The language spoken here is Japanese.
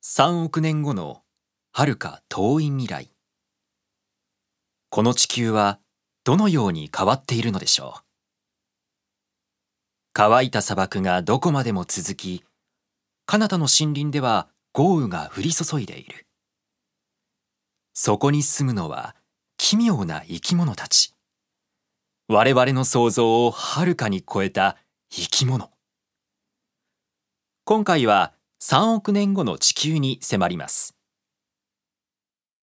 3億年後の遥か遠い未来。この地球はどのように変わっているのでしょう。乾いた砂漠がどこまでも続き、彼方の森林では豪雨が降り注いでいる。そこに住むのは奇妙な生き物たち。我々の想像をはるかに超えた生き物。今回は3億年後の地球に迫ります。